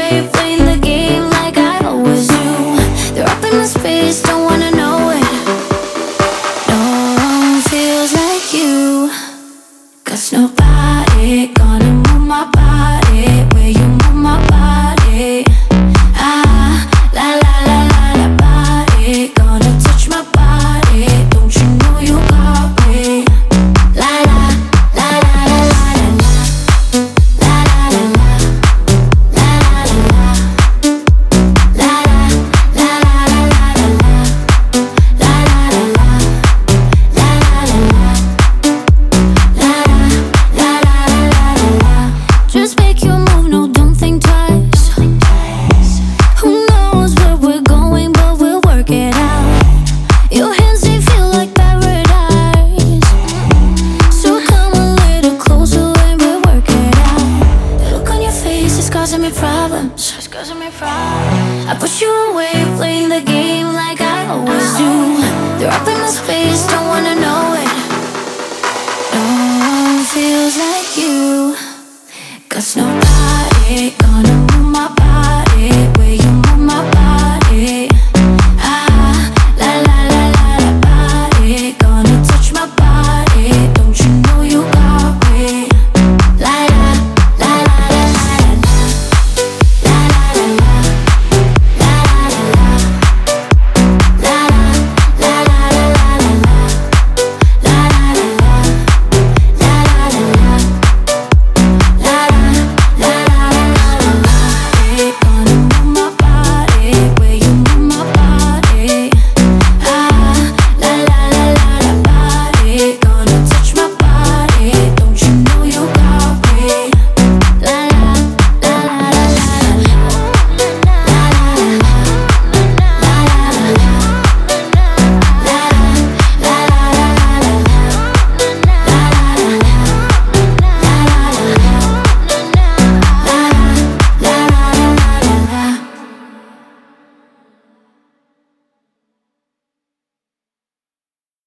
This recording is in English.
away, playing the game like I always do. They're up in my space, don't wanna know it. No one feels like you. 'Cause nobody gonna move my body where you move my body. Ah, la la la la la body gonna touch my body. Don't you know you got me? La la la la la la la la la la la la la la la la just make your move, no, don't think twice. Who knows where we're going, but we'll work it out. Your hands, they feel like paradise. So come a little closer and we'll work it out. The look on your face is causing me problems. I push you away, playing the game like I always do. They're up in my space, don't wanna know it. No one feels like you. 'Cause nobody gonna move my body